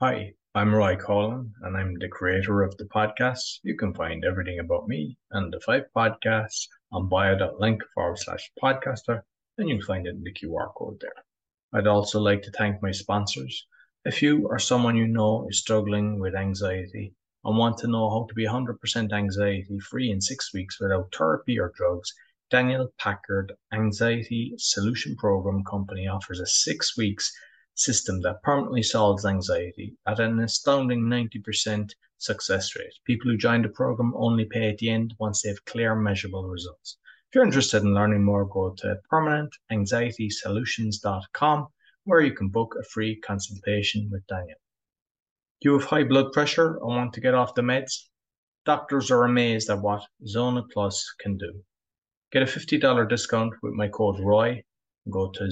Hi, I'm Roy Collin, and I'm the creator of the podcast. You can find everything about me and the five podcasts on bio.link/podcaster, and you'll find it in the QR code there. I'd also like to thank my sponsors. If you or someone you know is struggling with anxiety and want to know how to be 100% anxiety free in 6 weeks without therapy or drugs, Daniel Packard Anxiety Solution Program Company offers a 6 weeks system that permanently solves anxiety at an astounding 90% success rate. People who join the program only pay at the end once they have clear, measurable results. If you're interested in learning more, go to permanentanxietysolutions.com where you can book a free consultation with Daniel. Do you have high blood pressure or want to get off the meds? Doctors are amazed at what Zona Plus can do. Get a $50 discount with my code ROY. Go to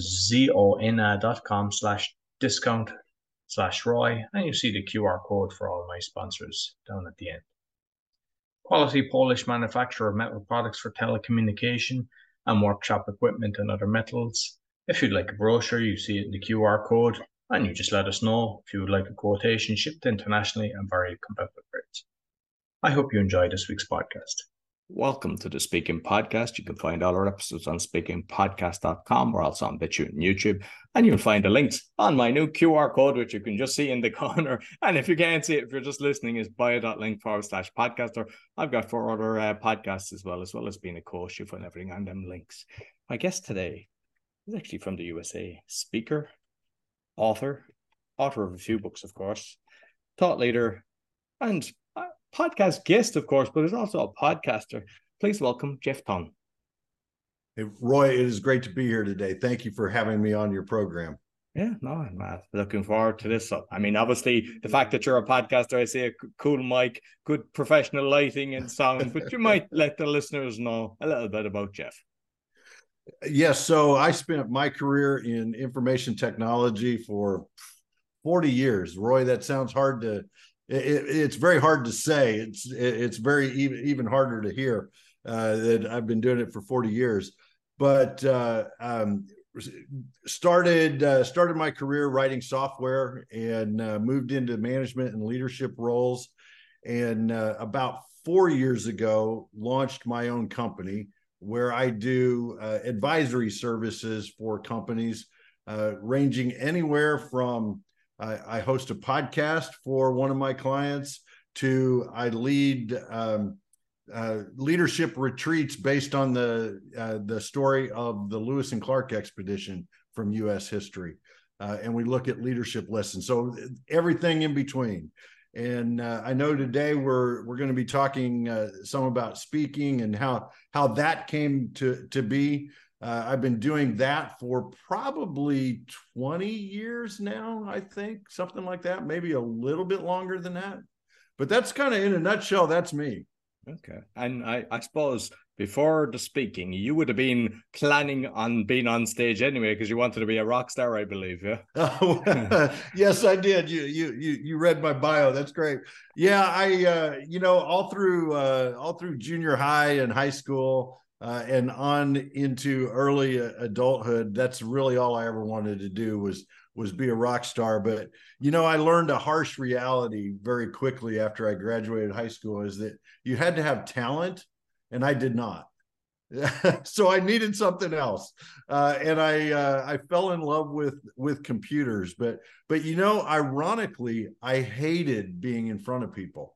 zona.com/discount/ROY and you see the QR code for all my sponsors down at the end. Quality Polish manufacturer of metal products for telecommunication and workshop equipment and other metals. If you'd like a brochure, you see it in the QR code, and you just let us know if you would like a quotation shipped internationally and very competitive rates. I hope you enjoyed this week's podcast. Welcome to the Speaking Podcast. You can find all our episodes on speakingpodcast.com. We're also on BitChute and YouTube. And you'll find the links on my new QR code, which you can just see in the corner. And if you can't see it, if you're just listening, is bio.link/podcaster. I've got 4 other podcasts as well as being a coach. You find everything on them links. My guest today is actually from the USA. Speaker, author of a few books, of course, thought leader, and podcast guest, of course, but is also a podcaster. Please welcome Jeff Thon. Hey, Roy, it is great to be here today. Thank you for having me on your program. Yeah, no, I'm looking forward to this. I mean, obviously, the fact that you're a podcaster, I see a cool mic, good professional lighting and sound, but you might let the listeners know a little bit about Jeff. Yes, so I spent my career in information technology for 40 years. Roy, that sounds hard to it's very hard to say. It's very even harder to hear that I've been doing it for 40 years. But started my career writing software and moved into management and leadership roles. And about 4 years ago, launched my own company where I do advisory services for companies ranging anywhere from I host a podcast for one of my clients to I lead leadership retreats based on the story of the Lewis and Clark expedition from U.S. history. And we look at leadership lessons. So everything in between. And I know today we're going to be talking some about speaking and how that came to be. I've been doing that for probably 20 years now, I think, something like that, maybe a little bit longer than that. But that's kind of in a nutshell, that's me. Okay. And I suppose before the speaking, you would have been planning on being on stage anyway, because you wanted to be a rock star, I believe. Yeah. Yes, I did. You read my bio. That's great. Yeah, I all through junior high and high school and on into early adulthood, that's really all I ever wanted to do was be a rock star. But, I learned a harsh reality very quickly after I graduated high school is that you had to have talent, and I did not. So I needed something else. And I fell in love with computers. But ironically, I hated being in front of people.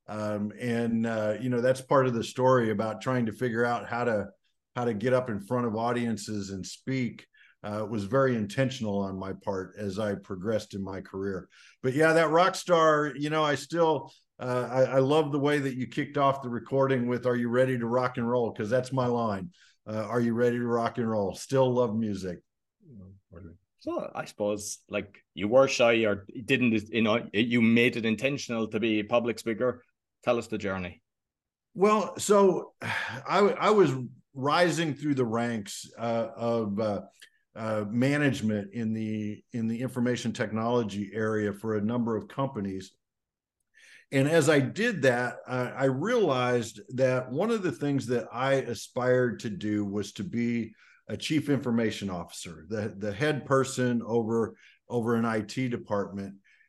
That's part of the story about trying to figure out how to get up in front of audiences and speak. Was very intentional on my part as I progressed in my career. But yeah, that rock star, I still, I love the way that you kicked off the recording with, "Are you ready to rock and roll?" Because that's my line. Are you ready to rock and roll? Still love music. So I suppose like you were shy or didn't, you made it intentional to be a public speaker. Tell us the journey. Well, so I was rising through the ranks of management in the information technology area for a number of companies. And as I did that, I realized that one of the things that I aspired to do was to be a chief information officer, the head person over an IT department.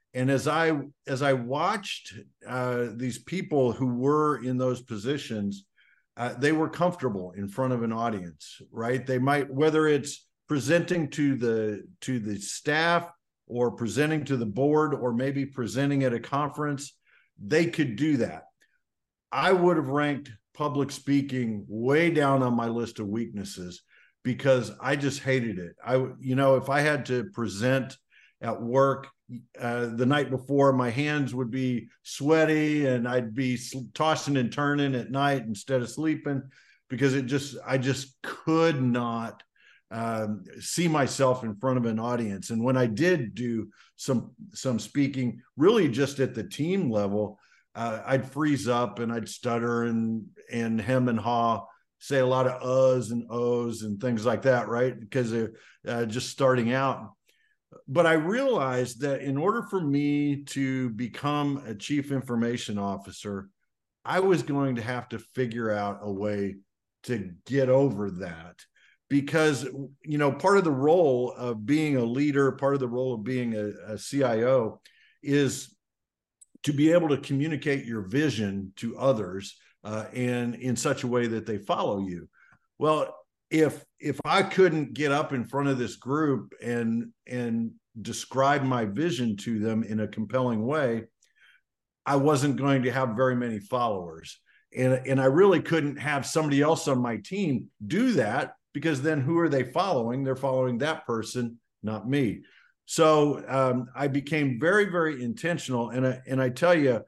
And as I watched these people who were in those positions, they were comfortable in front of an audience, right? They might, whether it's presenting to the staff or presenting to the board or maybe presenting at a conference, they could do that. I would have ranked public speaking way down on my list of weaknesses because I just hated it. If I had to present at work the night before, my hands would be sweaty and I'd be tossing and turning at night instead of sleeping because I just could not see myself in front of an audience. And when I did do some speaking, really just at the team level, I'd freeze up and I'd stutter and hem and haw, say a lot of uhs and ohs and things like that, right? Because they're just starting out. But I realized that in order for me to become a chief information officer, I was going to have to figure out a way to get over that. Because, part of the role of being a leader, part of the role of being a CIO is to be able to communicate your vision to others and in such a way that they follow you. Well, if I couldn't get up in front of this group and describe my vision to them in a compelling way, I wasn't going to have very many followers. And I really couldn't have somebody else on my team do that, because then who are they following? They're following that person, not me. So I became very, very intentional. And I tell you,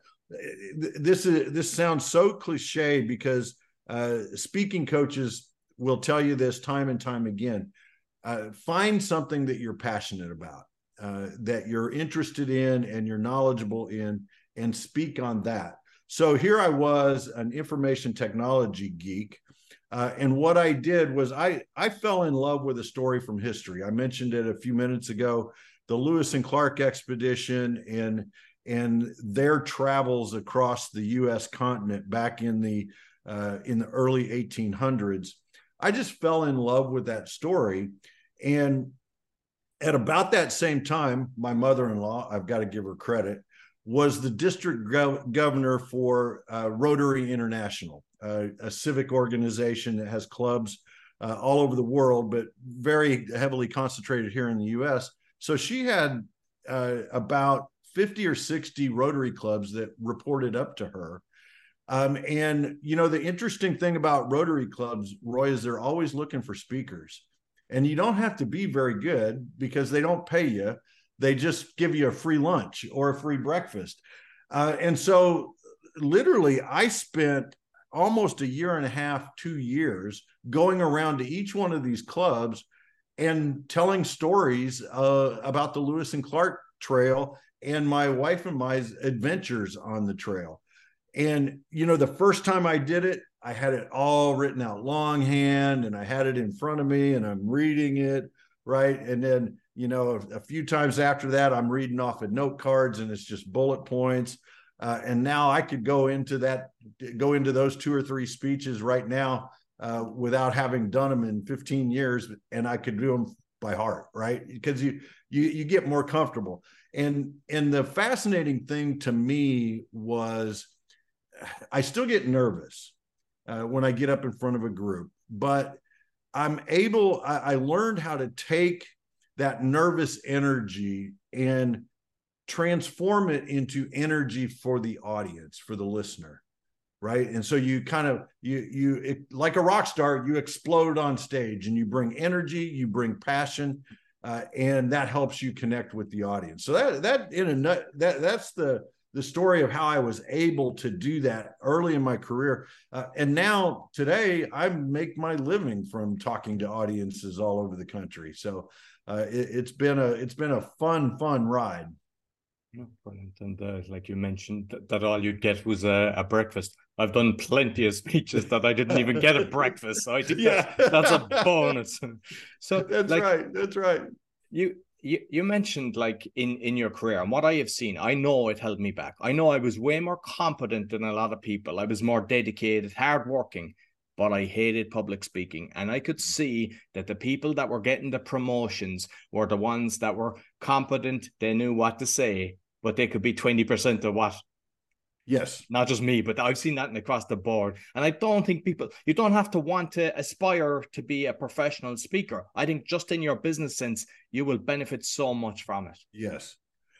this sounds so cliche because speaking coaches will tell you this time and time again. Find something that you're passionate about, that you're interested in and you're knowledgeable in, and speak on that. So here I was, an information technology geek. And what I did was I fell in love with a story from history. I mentioned it a few minutes ago, the Lewis and Clark expedition and their travels across the U.S. continent back in the early 1800s. I just fell in love with that story. And at about that same time, my mother-in-law, I've got to give her credit, was the district governor for Rotary International, a civic organization that has clubs all over the world, but very heavily concentrated here in the U.S. So she had about 50 or 60 Rotary clubs that reported up to her. And, the interesting thing about Rotary clubs, Roy, is they're always looking for speakers. And you don't have to be very good because they don't pay you. They just give you a free lunch or a free breakfast. And so literally I spent almost a year and a half, 2 years going around to each one of these clubs and telling stories about the Lewis and Clark Trail and my wife and my adventures on the trail. And, the first time I did it, I had it all written out longhand and I had it in front of me and I'm reading it, right? And then, a few times after that, I'm reading off of note cards and it's just bullet points. And now I could go into those 2 or 3 speeches right now without having done them in 15 years, and I could do them by heart, right? Because you get more comfortable. And the fascinating thing to me was I still get nervous when I get up in front of a group, but I learned how to take that nervous energy and transform it into energy for the audience, for the listener, right? And so you kind of, like a rock star, you explode on stage and you bring energy, you bring passion, and that helps you connect with the audience. So that's the story of how I was able to do that early in my career. And now today I make my living from talking to audiences all over the country. So it's been a fun ride. Brilliant. And like you mentioned, that all you'd get was a breakfast. I've done plenty of speeches that I didn't even get a breakfast. So I think that's a bonus. So that's right. That's right. You mentioned like in your career, and what I have seen, I know it held me back. I know I was way more competent than a lot of people. I was more dedicated, hardworking, but I hated public speaking. And I could see that the people that were getting the promotions were the ones that were competent. They knew what to say, but they could be 20% of what. Yes. Not just me, but I've seen that across the board. And I don't think you don't have to want to aspire to be a professional speaker. I think just in your business sense, you will benefit so much from it. Yes,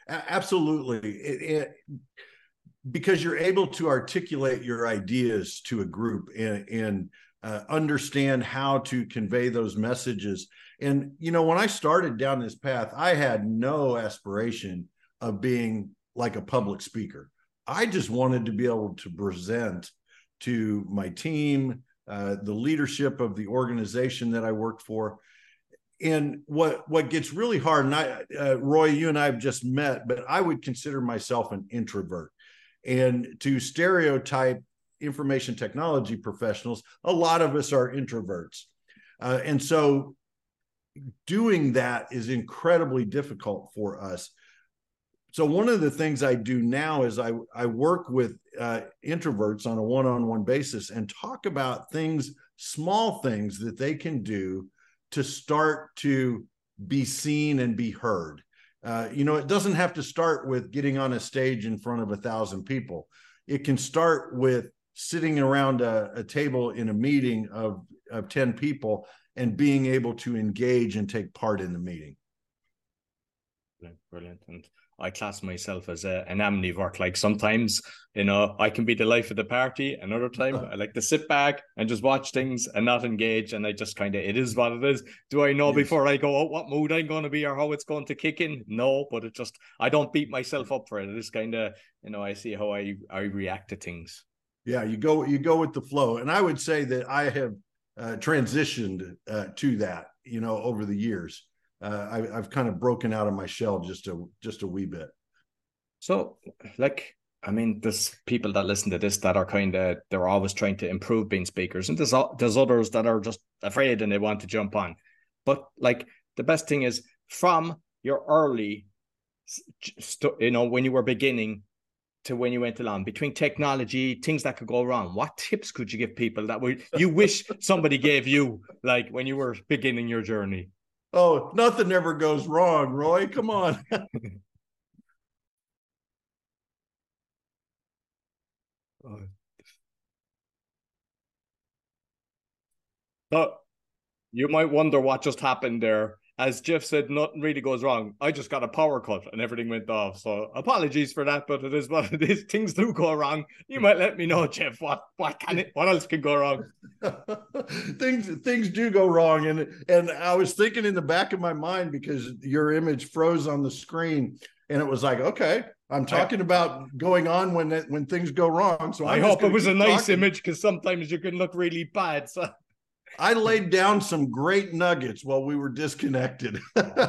absolutely. Because you're able to articulate your ideas to a group and understand how to convey those messages. And, when I started down this path, I had no aspiration of being like a public speaker. I just wanted to be able to present to my team, the leadership of the organization that I worked for. And what gets really hard, and Roy, you and I have just met, but I would consider myself an introvert. And to stereotype information technology professionals, a lot of us are introverts. And so doing that is incredibly difficult for us. So one of the things I do now is I work with introverts on a one-on-one basis and talk about small things that they can do to start to be seen and be heard. It doesn't have to start with getting on a stage in front of 1,000 people. It can start with sitting around a table in a meeting of 10 people and being able to engage and take part in the meeting. Brilliant. And I class myself as an amnivore. Like sometimes, I can be the life of the party. Another time, I like to sit back and just watch things and not engage. And I just it is what it is. Do I know before I go out what mood I'm going to be or how it's going to kick in? No, but I don't beat myself up for it. It is I see how I react to things. Yeah, you go with the flow. And I would say that I have transitioned to that, over the years. I've kind of broken out of my shell just a wee bit. So, there's people that listen to this that are they're always trying to improve being speakers, and there's others that are just afraid and they want to jump on. But the best thing is from your early, when you were beginning to when you went along, between technology, things that could go wrong, what tips could you give people that you wish somebody gave you, when you were beginning your journey? Oh, nothing ever goes wrong, Roy. Come on. So you might wonder what just happened there. As Jeff said, nothing really goes wrong. I just got a power cut and everything went off. So apologies for that, but it is what it is. Things do go wrong. You might let me know, Jeff, what else can go wrong? Things do go wrong. And I was thinking in the back of my mind, because your image froze on the screen, and it was like, okay, I'm talking about going on when things go wrong. So I hope it was a nice image, because sometimes you can look really bad. So I laid down some great nuggets while we were disconnected.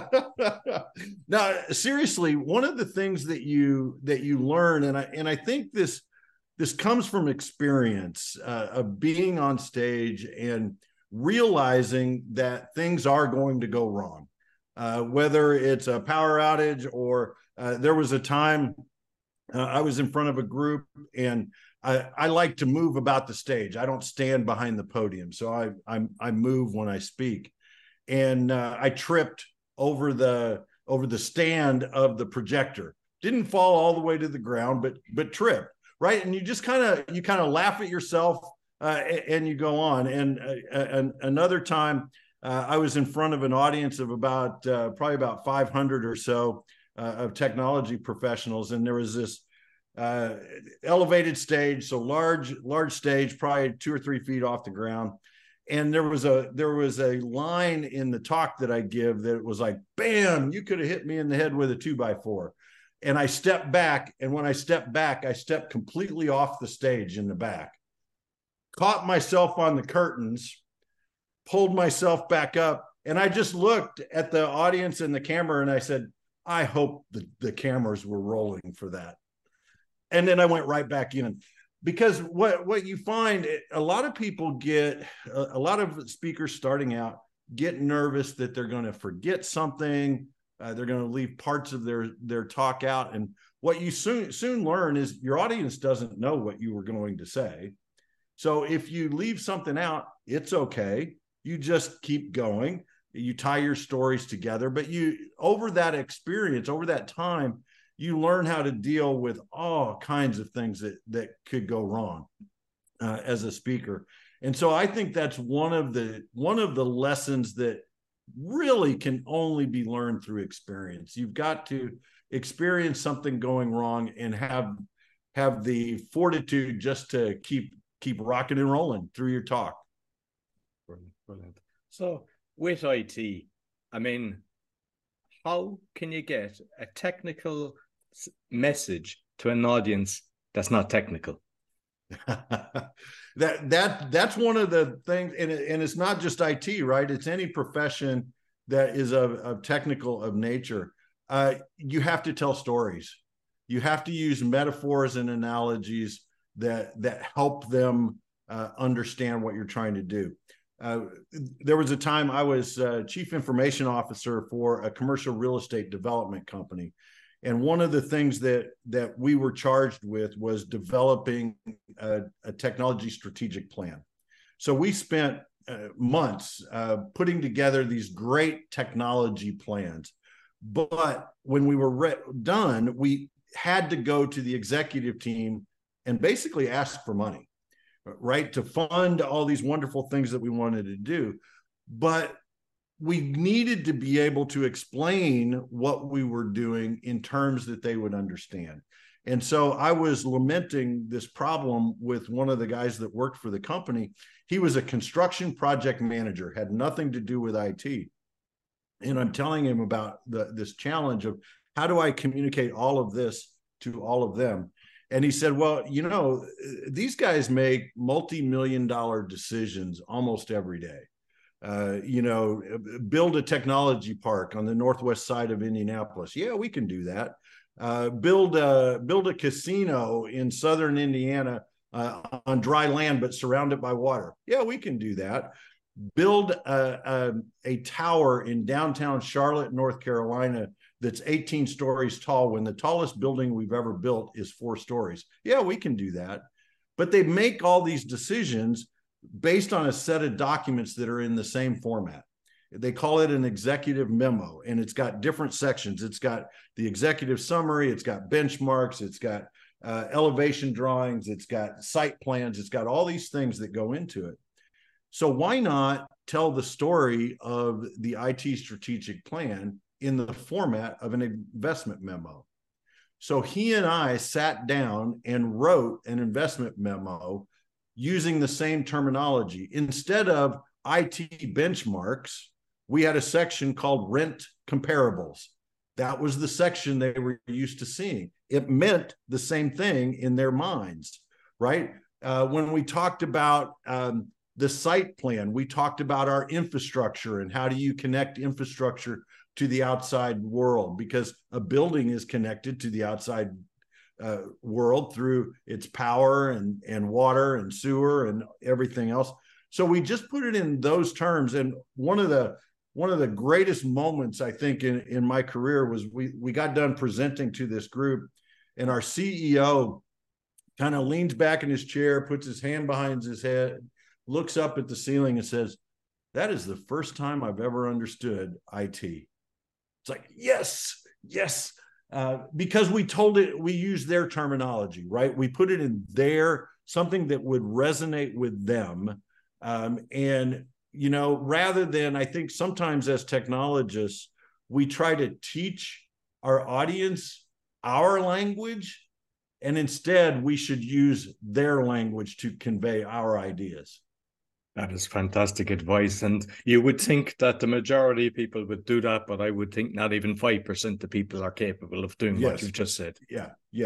Now, seriously, one of the things that you learn, and I think this comes from experience of being on stage and realizing that things are going to go wrong, whether it's a power outage or there was a time I was in front of a group and I like to move about the stage. I don't stand behind the podium. So I move when I speak. And I tripped over the stand of the projector. Didn't fall all the way to the ground, but tripped, right? And you just kind of laugh at yourself and you go on. And another time I was in front of an audience of probably about 500 or so of technology professionals. And there was this elevated stage, so large stage, probably 2 or 3 feet off the ground. And there was a line in the talk that I give that was like, bam, you could have hit me in the head with a 2x4. And I stepped back. And when I stepped back, I stepped completely off the stage in the back, caught myself on the curtains, pulled myself back up. And I just looked at the audience and the camera and I said, I hope the cameras were rolling for that. And then I went right back in, because what you find, a lot of people a lot of speakers starting out get nervous that they're going to forget something. They're going to leave parts of their talk out. And what you soon learn is your audience doesn't know what you were going to say. So if you leave something out, it's okay. You just keep going. You tie your stories together, but over that experience, over that time, you learn how to deal with all kinds of things that could go wrong as a speaker. And so I think that's one of the lessons that really can only be learned through experience. You've got to experience something going wrong and have the fortitude just to keep rocking and rolling through your talk. Brilliant. So with IT, I mean, how can you get a technical message to an audience that's not technical? That's one of the things, and it's not just IT, right? It's any profession that is of technical of nature. You have to tell stories. You have to use metaphors and analogies that help them understand what you're trying to do. There was a time I was chief information officer for a commercial real estate development company. And one of the things that we were charged with was developing a technology strategic plan. So we spent months putting together these great technology plans. But when we were done, we had to go to the executive team and basically ask for money, right, to fund all these wonderful things that we wanted to do. But we needed to be able to explain what we were doing in terms that they would understand. And so I was lamenting this problem with one of the guys that worked for the company. He was a construction project manager, had nothing to do with IT. And I'm telling him about this challenge of how do I communicate all of this to all of them? And he said, well, you know, these guys make multi-million-dollar decisions almost every day. You know, build a technology park on the northwest side of Indianapolis. Yeah, we can do that. Build a casino in southern Indiana on dry land, but surrounded by water. Yeah, we can do that. Build a tower in downtown Charlotte, North Carolina, that's 18 stories tall when the tallest building we've ever built is 4 stories. Yeah, we can do that. But they make all these decisions based on a set of documents that are in the same format. They call it an executive memo, and it's got different sections. It's got the executive summary, it's got benchmarks, it's got elevation drawings, it's got site plans, it's got all these things that go into it. So why not tell the story of the IT strategic plan in the format of an investment memo? So he and I sat down and wrote an investment memo using the same terminology. Instead of IT benchmarks, we had a section called rent comparables. That was the section they were used to seeing. It meant the same thing in their minds, right? When we talked about the site plan, we talked about our infrastructure and how do you connect infrastructure to the outside world, because a building is connected to the outside world through its power and water and sewer and everything else. So we just put it in those terms. And one of the greatest moments, I think, in my career was we got done presenting to this group, and our CEO kind of leans back in his chair, puts his hand behind his head, looks up at the ceiling and says, "That is the first time I've ever understood IT." It's like, yes. Because we used their terminology, right? We put it in something that would resonate with them. And, you know, rather than, I think sometimes as technologists, we try to teach our audience our language, and instead we should use their language to convey our ideas. That is fantastic advice. And you would think that the majority of people would do that, but I would think not even 5% of people are capable of doing what you've just said. Yeah.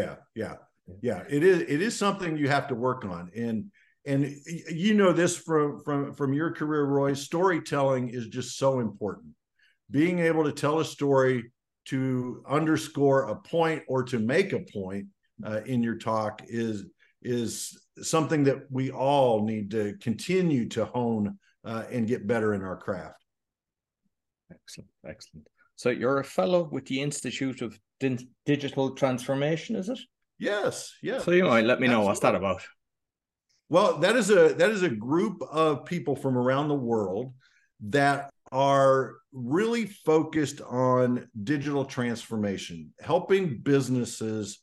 It is something you have to work on. And you know this from your career, Roy, storytelling is just so important. Being able to tell a story to underscore a point or to make a point in your talk is something that we all need to continue to hone and get better in our craft. Excellent. So you're a fellow with the Institute of Digital Transformation, is it? Yes. So you might let me know what's that about. Well, that is a group of people from around the world that are really focused on digital transformation, helping businesses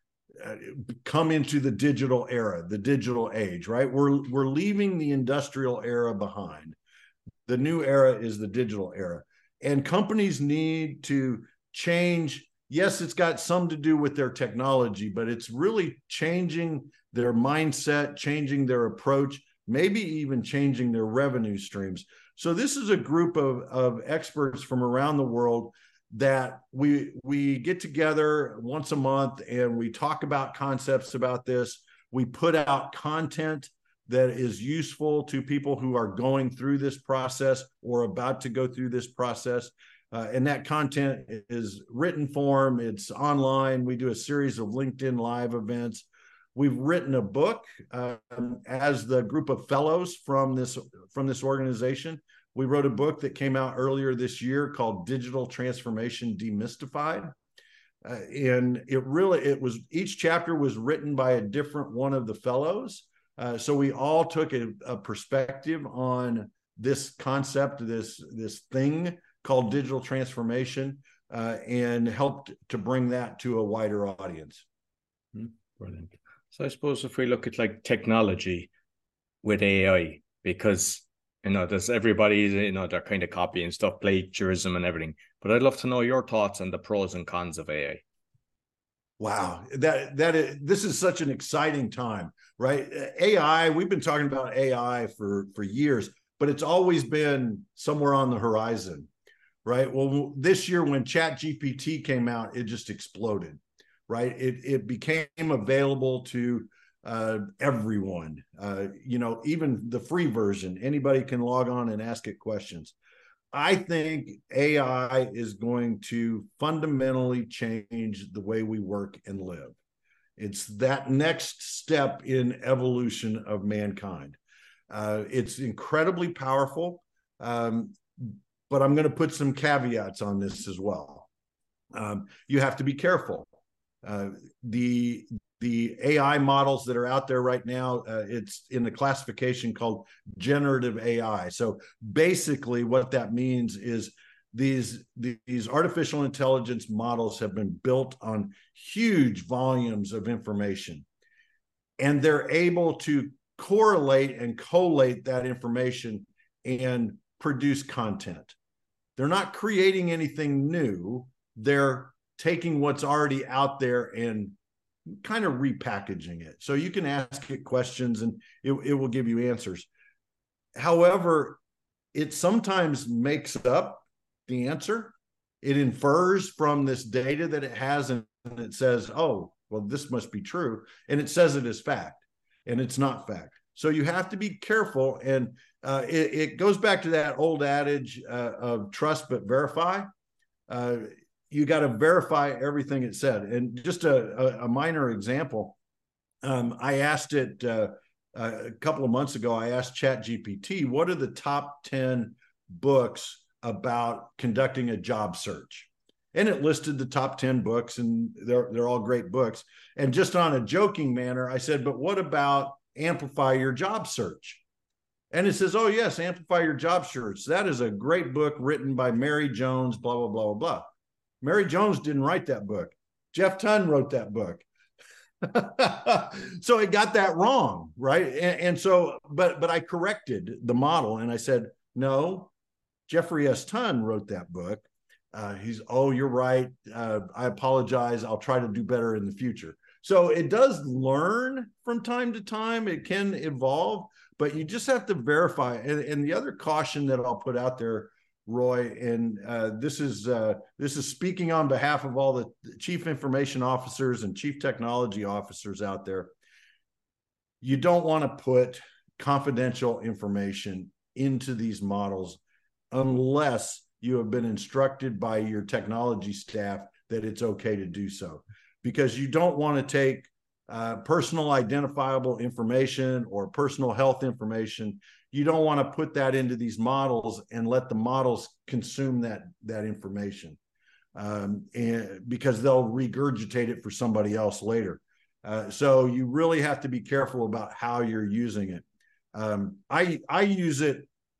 come into the digital era, the digital age, right? We're leaving the industrial era behind. The new era is the digital era. And companies need to change. Yes, it's got some to do with their technology, but it's really changing their mindset, changing their approach, maybe even changing their revenue streams. So this is a group of experts from around the world that we get together once a month and we talk about concepts about this. We put out content that is useful to people who are going through this process or about to go through this process. And that content is written form, it's online. We do a series of LinkedIn Live events. We've written a book as the group of fellows from this organization. We wrote a book that came out earlier this year called Digital Transformation Demystified. And each chapter was written by a different one of the fellows. So we all took a perspective on this concept, this thing called digital transformation, and helped to bring that to a wider audience. Brilliant. So I suppose if we look at like technology with AI, because there's everybody, they're kind of copying stuff, plagiarism and everything. But I'd love to know your thoughts on the pros and cons of AI. Wow, this is such an exciting time, right? AI, we've been talking about AI for years, but it's always been somewhere on the horizon, right? Well, this year when ChatGPT came out, it just exploded, right? It became available to everyone, even the free version. Anybody can log on and ask it questions. I think AI is going to fundamentally change the way we work and live. It's that next step in evolution of mankind. It's incredibly powerful, but I'm going to put some caveats on this as well. You have to be careful. The AI models that are out there right now, it's in the classification called generative AI. So basically what that means is these artificial intelligence models have been built on huge volumes of information, and they're able to correlate and collate that information and produce content. They're not creating anything new. They're taking what's already out there and kind of repackaging it. So you can ask it questions and it will give you answers. However, it sometimes makes up the answer. It infers from this data that it has and it says, oh, well, this must be true. And it says it is fact, and it's not fact. So you have to be careful. And it goes back to that old adage of trust but verify. You got to verify everything it said. And just a minor example, I asked it a couple of months ago, I asked ChatGPT, what are the top 10 books about conducting a job search? And it listed the top 10 books, and they're all great books. And just on a joking manner, I said, but what about Amplify Your Job Search? And it says, oh, yes, Amplify Your Job Search. That is a great book written by Mary Jones, blah, blah, blah, blah, blah. Mary Jones didn't write that book. Jeff Tunn wrote that book. So it got that wrong, right? And so, but I corrected the model and I said, no, Jeffrey S. Tunn wrote that book. You're right. I apologize. I'll try to do better in the future. So it does learn from time to time. It can evolve, but you just have to verify. And the other caution that I'll put out there, Roy, and this is speaking on behalf of all the chief information officers and chief technology officers out there. You don't want to put confidential information into these models unless you have been instructed by your technology staff that it's okay to do so, because you don't want to take personal identifiable information or personal health information. You don't want to put that into these models and let the models consume that information, and because they'll regurgitate it for somebody else later. So you really have to be careful about how you're using it. I use it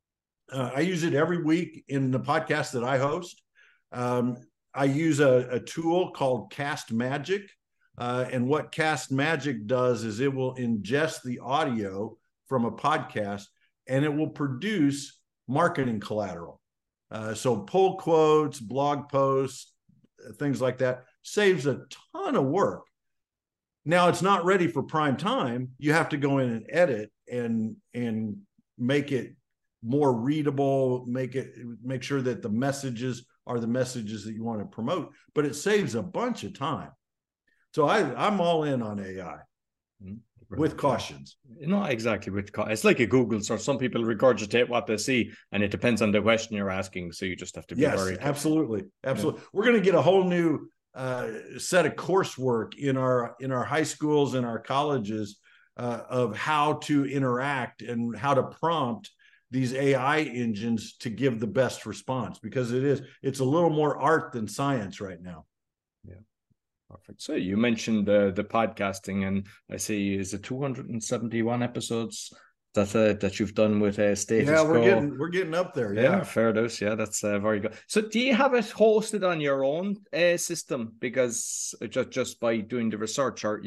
I use it every week in the podcast that I host. I use a tool called Cast Magic. And what Cast Magic does is it will ingest the audio from a podcast and it will produce marketing collateral. So pull quotes, blog posts, things like that. Saves a ton of work. Now it's not ready for prime time. You have to go in and edit and make it more readable, make sure that the messages are the messages that you want to promote, but it saves a bunch of time. So I'm all in on AI with cautions. Exactly. It's like a Google search. Some people regurgitate what they see, and it depends on the question you're asking. So you just have to be very careful. Absolutely. Yeah. We're going to get a whole new set of coursework in our high schools and our colleges of how to interact and how to prompt these AI engines to give the best response, because it's a little more art than science right now. Yeah. Perfect. So you mentioned the podcasting, and I see is it 271 episodes that you've done with Status Quo. Yeah, we're getting up there. Yeah, fair dose. Yeah, that's very good. So do you have it hosted on your own system, because just by doing the research, or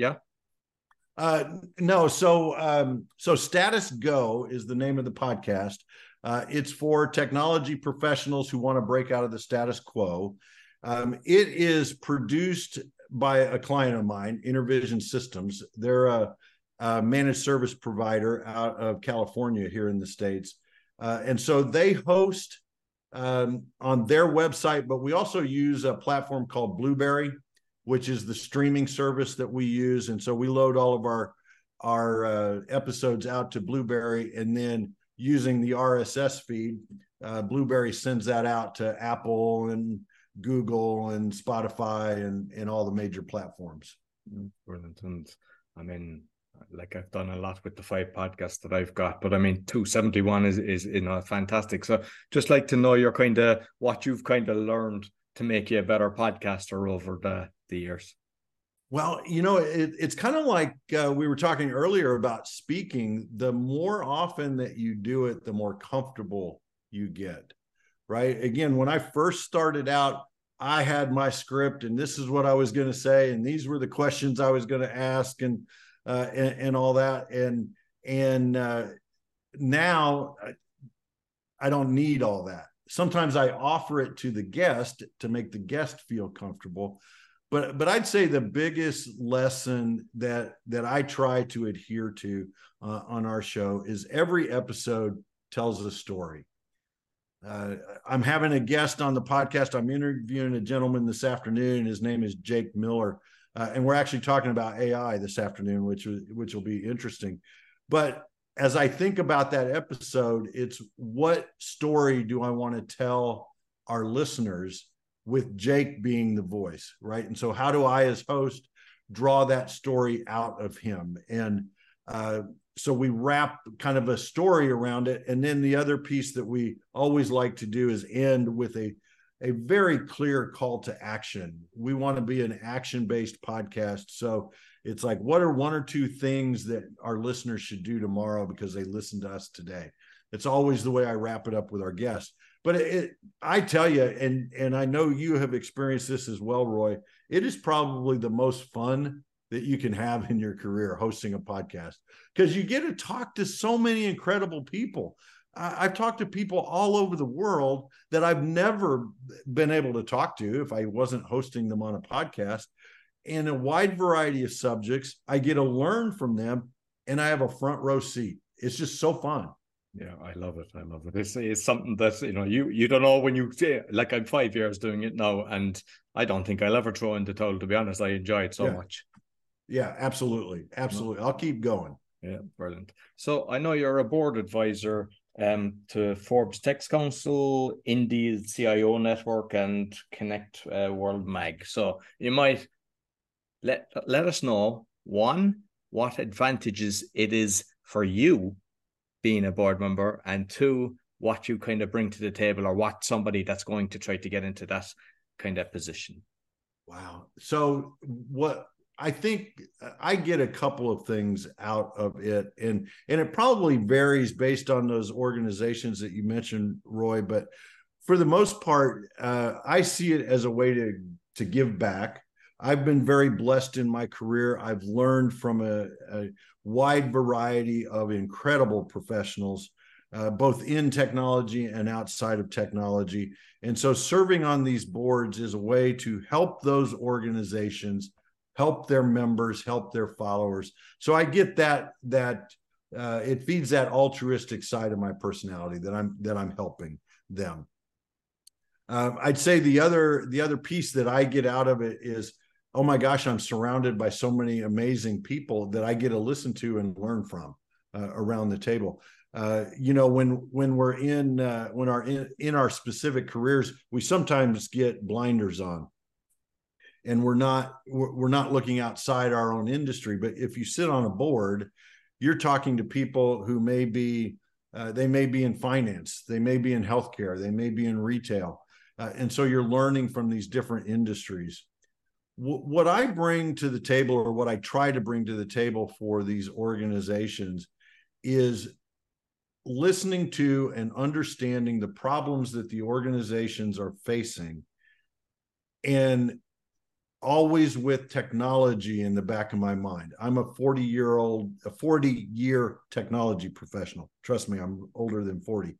no. So Status Go is the name of the podcast. It's for technology professionals who want to break out of the status quo. It is produced by a client of mine, Intervision Systems. They're a managed service provider out of California here in the States. And so they host on their website, but we also use a platform called Blueberry, which is the streaming service that we use. And so we load all of our episodes out to Blueberry, and then using the RSS feed, Blueberry sends that out to Apple and Google and Spotify and all the major platforms. Brilliant. And I mean, like, I've done a lot with the 5 podcasts that I've got, but I mean, 271 is fantastic. So just like to know what you've kind of learned to make you a better podcaster over the years. Well, it's kind of like we were talking earlier about speaking. The more often that you do it, the more comfortable you get, right? Again, when I first started out, I had my script, and this is what I was going to say, and these were the questions I was going to ask, and all that. And now I don't need all that. Sometimes I offer it to the guest to make the guest feel comfortable. But I'd say the biggest lesson that I try to adhere to on our show is every episode tells a story. I'm having a guest on the podcast. I'm interviewing a gentleman this afternoon. His name is Jake Miller. And we're actually talking about AI this afternoon, which will be interesting. But as I think about that episode, it's what story do I want to tell our listeners with Jake being the voice, right? And so how do I, as host, draw that story out of him? And so we wrap kind of a story around it. And then the other piece that we always like to do is end with a very clear call to action. We want to be an action-based podcast. So it's like, what are 1 or 2 things that our listeners should do tomorrow because they listened to us today? It's always the way I wrap it up with our guests. But I tell you, and I know you have experienced this as well, Roy, it is probably the most fun that you can have in your career, hosting a podcast, because you get to talk to so many incredible people. I've talked to people all over the world that I've never been able to talk to if I wasn't hosting them on a podcast, in a wide variety of subjects. I get to learn from them, and I have a front row seat. It's just so fun. Yeah, I love it. It's something that, you don't know when you say, like, I'm 5 years doing it now, and I don't think I'll ever throw in the towel, to be honest. I enjoy it so much. Yeah, absolutely. I'll keep going. Yeah, brilliant. So I know you're a board advisor to Forbes Tech Council, Indie CIO Network, and Connect World Mag. So you might let us know, 1, what advantages it is for you being a board member, and 2, what you kind of bring to the table, or what somebody that's going to try to get into that kind of position. Wow. So what I think I get a couple of things out of it, and it probably varies based on those organizations that you mentioned, Roy. But for the most part, I see it as a way to give back. I've been very blessed in my career. I've learned from a wide variety of incredible professionals, both in technology and outside of technology. And so serving on these boards is a way to help those organizations, help their members, help their followers. So I get that it feeds that altruistic side of my personality that I'm helping them. I'd say the other piece that I get out of it is, oh my gosh, I'm surrounded by so many amazing people that I get to listen to and learn from around the table. When we're in our specific careers, we sometimes get blinders on, and we're not looking outside our own industry. But if you sit on a board, you're talking to people who may be in finance, they may be in healthcare, they may be in retail, and so you're learning from these different industries. What I bring to the table, or what I try to bring to the table for these organizations, is listening to and understanding the problems that the organizations are facing, and always with technology in the back of my mind. I'm a 40-year technology professional. Trust me, I'm older than 40.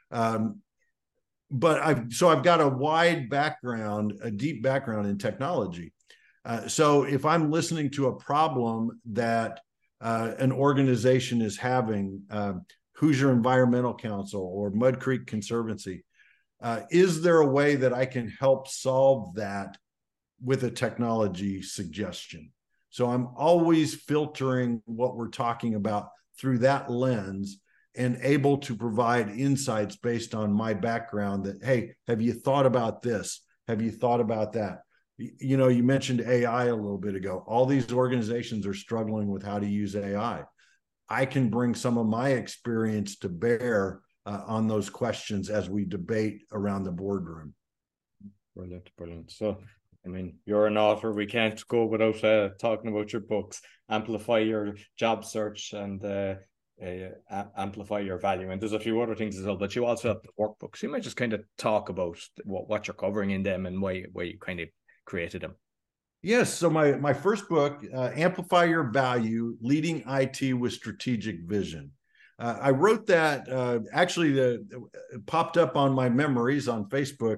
But I've got a wide background, a deep background in technology. So if I'm listening to a problem that an organization is having, Hoosier Environmental Council or Mud Creek Conservancy, is there a way that I can help solve that with a technology suggestion? So I'm always filtering what we're talking about through that lens and able to provide insights based on my background that, hey, have you thought about this? Have you thought about that? You know, you mentioned AI a little bit ago. All these organizations are struggling with how to use AI. I can bring some of my experience to bear on those questions as we debate around the boardroom. Brilliant. So, I mean, you're an author. We can't go without talking about your books. Amplify Your Job Search and Amplify Your Value. And there's a few other things as well, but you also have the workbooks. You might just kind of talk about what you're covering in them and why you kind of created them. Yes. So my first book, Amplify Your Value, Leading IT with Strategic Vision. I wrote that, it popped up on my memories on Facebook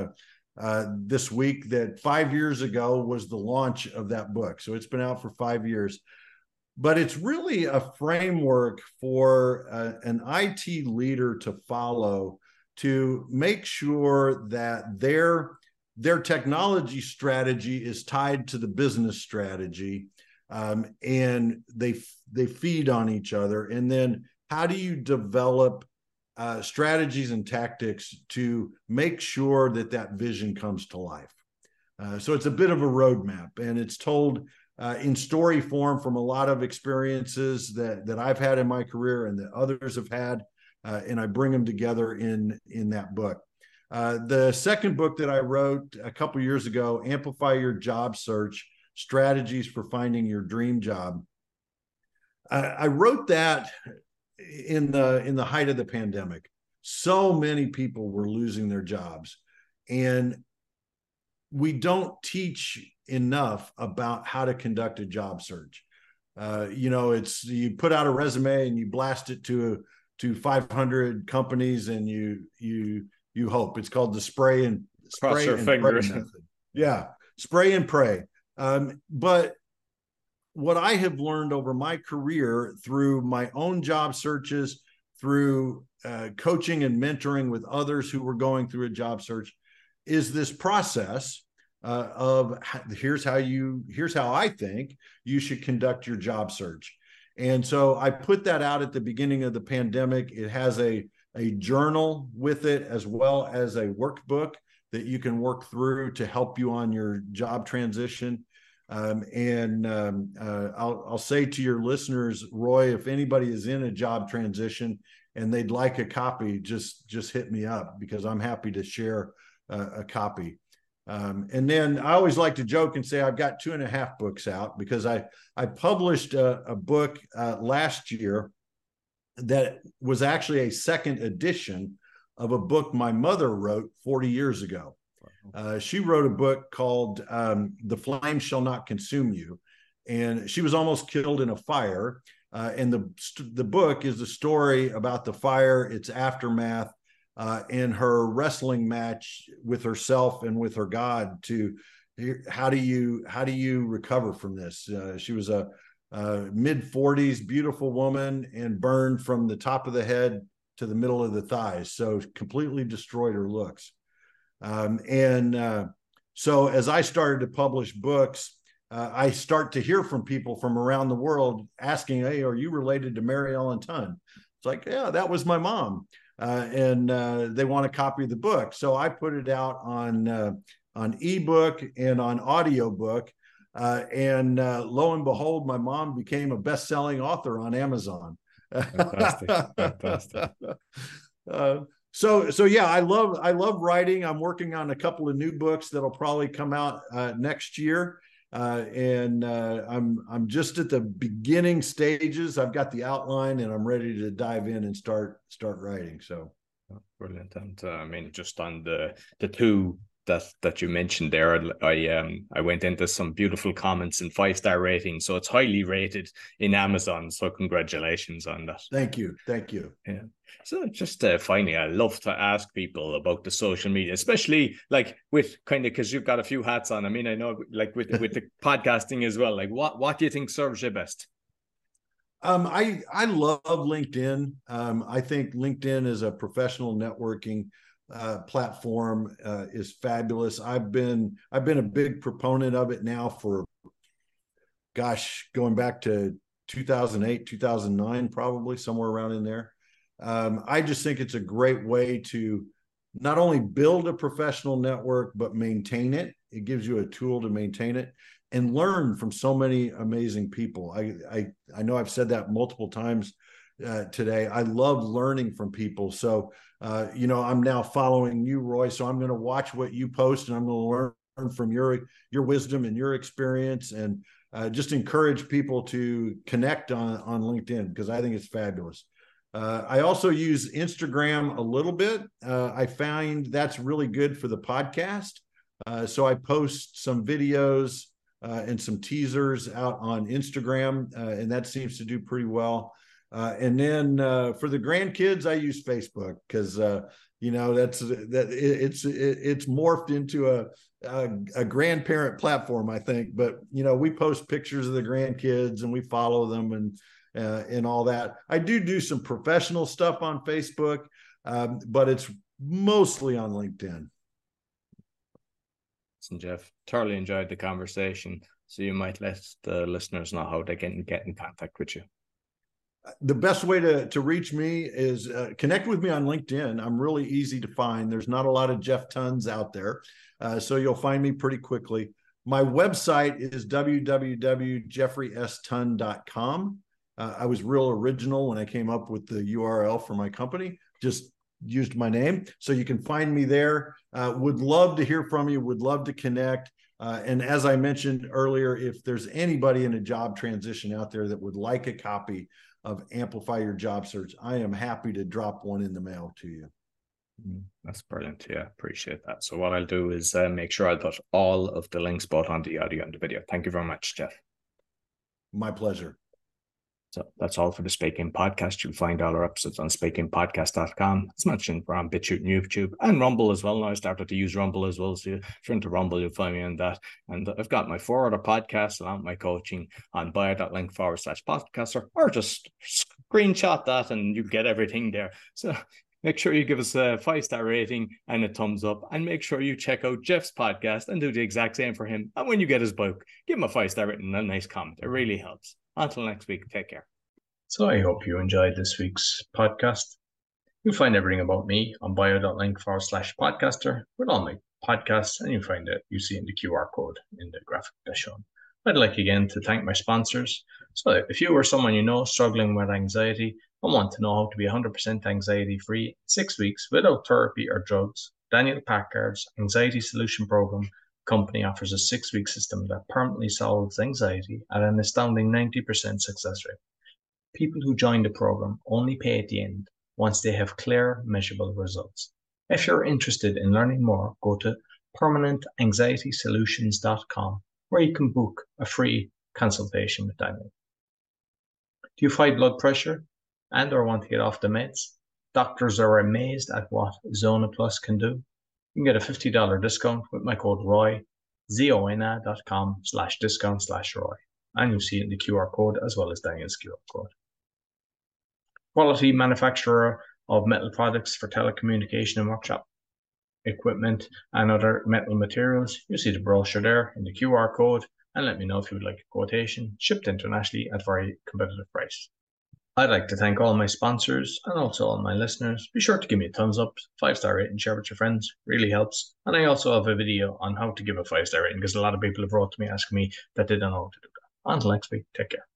this week, that 5 years ago was the launch of that book. So it's been out for 5 years. But it's really a framework for an IT leader to follow to make sure that their technology strategy is tied to the business strategy, and they feed on each other. And then how do you develop strategies and tactics to make sure that vision comes to life? So it's a bit of a roadmap, and it's told in story form from a lot of experiences that I've had in my career and that others have had, and I bring them together in that book. The second book that I wrote a couple of years ago, Amplify Your Job Search, Strategies for Finding Your Dream Job. I wrote that in the height of the pandemic. So many people were losing their jobs, and we don't teach enough about how to conduct a job search. It's, you put out a resume and you blast it to 500 companies, and you hope. It's called the spray and pray method. Yeah, spray and pray. But what I have learned over my career through my own job searches, through coaching and mentoring with others who were going through a job search, is this process of here's how I think you should conduct your job search. And so I put that out at the beginning of the pandemic. It has a journal with it, as well as a workbook that you can work through to help you on your job transition. I'll say to your listeners, Roy, if anybody is in a job transition and they'd like a copy, just hit me up, because I'm happy to share a copy. And then I always like to joke and say I've got 2.5 books out, because I published a book last year that was actually a second edition of a book my mother wrote 40 years ago. She wrote a book called The Flame Shall Not Consume You, and she was almost killed in a fire. And the book is a story about the fire, its aftermath, and her wrestling match with herself and with her God to how do you recover from this? She was a mid-40s, beautiful woman, and burned from the top of the head to the middle of the thighs, so completely destroyed her looks. So as I started to publish books, I start to hear from people from around the world asking, "Hey, are you related to Mary Ellen Tunn?" It's like, yeah, that was my mom. And they want a copy of the book. So I put it out on ebook and on audiobook. And lo and behold, my mom became a best-selling author on Amazon. Fantastic. Fantastic. So yeah, I love writing. I'm working on a couple of new books that'll probably come out next year. And I'm just at the beginning stages. I've got the outline, and I'm ready to dive in and start writing. So brilliant. And I mean, just on the two that you mentioned there, I went into some beautiful comments and 5-star ratings, so it's highly rated in Amazon. So congratulations on that. Thank you. Yeah. So just finally, I love to ask people about the social media, especially like with kind of, because you've got a few hats on. I mean, I know like with the podcasting as well. Like what do you think serves you best? I love LinkedIn. I think LinkedIn is a professional networking platform, is fabulous. I've been a big proponent of it now for, going back to 2008, 2009, probably somewhere around in there. I just think it's a great way to not only build a professional network, but maintain it. It gives you a tool to maintain it and learn from so many amazing people. I know I've said that multiple times today. I love learning from people. So, I'm now following you, Roy. So I'm going to watch what you post, and I'm going to learn from your wisdom and your experience, and just encourage people to connect on LinkedIn, because I think it's fabulous. I also use Instagram a little bit. I find that's really good for the podcast. So I post some videos and some teasers out on Instagram, and that seems to do pretty well. And then for the grandkids, I use Facebook, because it's morphed into a grandparent platform, I think. But we post pictures of the grandkids and we follow them and all that. I do some professional stuff on Facebook, but it's mostly on LinkedIn. Listen, Jeff, thoroughly enjoyed the conversation. So you might let the listeners know how they can get in contact with you. The best way to reach me is connect with me on LinkedIn. I'm really easy to find. There's not a lot of Jeff Tunns out there, so you'll find me pretty quickly. My website is www.jeffreystunn.com. I was real original when I came up with the URL for my company. Just used my name. So you can find me there. Would love to hear from you. Would love to connect. And as I mentioned earlier, if there's anybody in a job transition out there that would like a copy of Amplify Your Job Search, I am happy to drop one in the mail to you. That's brilliant. Yeah, appreciate that. So what I'll do is make sure I put all of the links both on the audio and the video. Thank you very much, Jeff. My pleasure. So that's all for the Speaking Podcast. You'll find all our episodes on speakingpodcast.com. As mentioned, we're on BitChute and YouTube and Rumble as well. Now I started to use Rumble as well. So if you're into Rumble, you'll find me on that. And I've got my 4 other podcasts along with my coaching on bio.link/podcaster, or just screenshot that and you get everything there. So make sure you give us a 5-star rating and a thumbs up, and make sure you check out Jeff's podcast and do the exact same for him. And when you get his book, give him a 5-star rating and a nice comment. It really helps. Until next week, take care. So I hope you enjoyed this week's podcast. You'll find everything about me on bio.link/podcaster with all my podcasts, and you'll find it you see in the QR code in the graphic that's shown. I'd like again to thank my sponsors. So if you or someone you know struggling with anxiety and want to know how to be 100% anxiety free in 6 weeks without therapy or drugs, Daniel Packard's Anxiety Solution Program company offers a 6-week system that permanently solves anxiety at an astounding 90% success rate. People who join the program only pay at the end once they have clear, measurable results. If you're interested in learning more, go to permanentanxietysolutions.com, where you can book a free consultation with Daniel. Do you fight blood pressure and or want to get off the meds? Doctors are amazed at what Zona Plus can do. You can get a $50 discount with my code ROY, zona.com/discount/ROY. And you'll see it in the QR code as well as Daniel's QR code. Quality manufacturer of metal products for telecommunication and workshop equipment and other metal materials. You see the brochure there in the QR code, and let me know if you would like a quotation, shipped internationally at very competitive price. I'd like to thank all my sponsors and also all my listeners. Be sure to give me a thumbs up, 5-star rating, share with your friends, really helps. And I also have a video on how to give a 5-star rating because a lot of people have wrote to me asking me that they don't know how to do that. Until next week, take care.